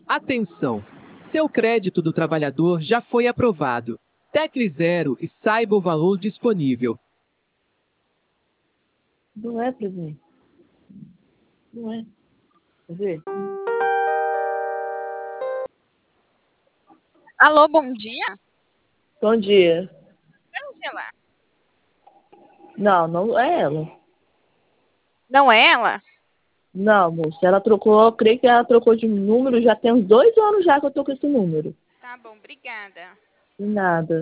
Atenção! Seu crédito do trabalhador já foi aprovado. Tecle 0 e saiba o valor disponível. Não é, presidente. Não é. Quer ver? Alô, bom dia? Bom dia. Angela. Não, não é ela. Não é ela? Não, moça, ela trocou, eu creio que ela trocou de número, já tem uns 2 anos já que eu tô com esse número. Tá bom, obrigada. De nada.